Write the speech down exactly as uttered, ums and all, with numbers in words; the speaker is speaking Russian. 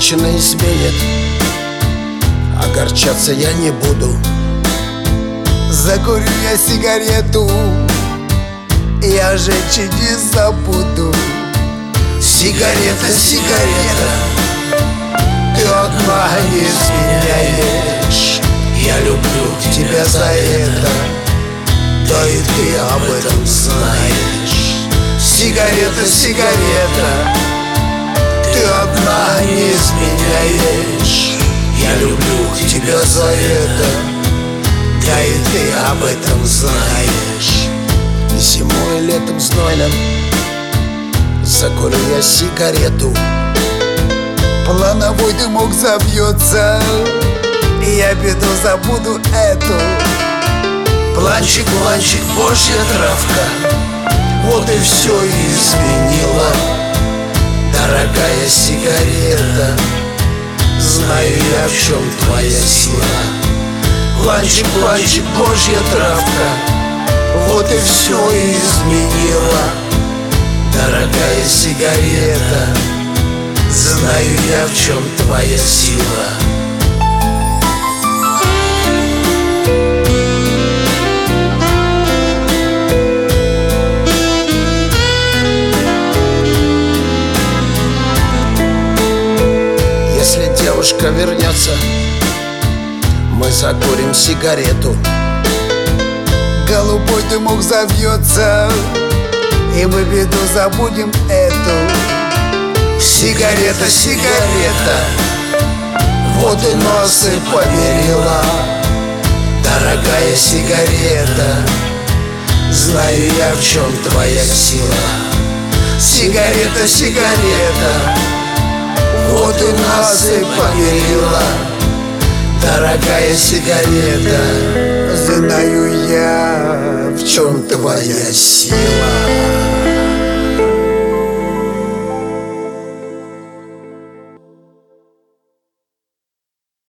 женщина изменит, огорчаться я не буду. Закурю я сигарету, я женщин не забуду. Сигарета, сигарета, ты одна не изменяешь. Я люблю тебя за это, да и ты об этом знаешь. Сигарета, сигарета, ты одна не изменяешь. Я люблю тебя за это, да и ты об этом знаешь. Зимой и летом знойным закурю я сигарету. Плановой дымок забьется, и я беду забуду эту. Планчик, планчик, божья травка, вот и все изменила. Дорогая сигарета, знаю я, в чем твоя сила. Планчик, планчик, божья травка, вот и все изменила. Дорогая сигарета, знаю я, в чем твоя сила. Если девушка вернется, мы закурим сигарету. Голубой дымок завьется, и мы беду забудем эту. Сигарета, сигарета, вот и нас и помирила. Дорогая сигарета, знаю я, в чем твоя сила. Сигарета, сигарета, вот и нас и помирила. Дорогая сигарета, знаю я, в чем твоя сила.